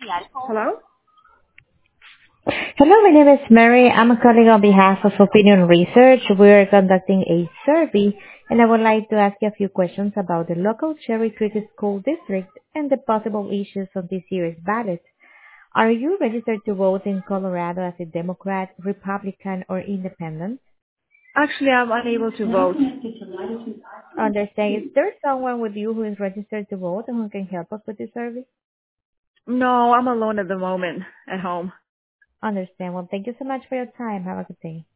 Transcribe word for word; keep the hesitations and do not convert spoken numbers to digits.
Hello? Hello, my name is Mary. I'm calling on behalf of Opinion Research. We're conducting a survey, and I would like to ask you a few questions about the local Cherry Creek School District and the possible issues on this year's ballot. Are you registered to vote in Colorado as a Democrat, Republican, or Independent? Actually, I'm unable to vote. Understand, is there someone with you who is registered to vote and who can help us with this survey? No, I'm alone at the moment at home. Understand. Well, thank you so much for your time. Have a good day.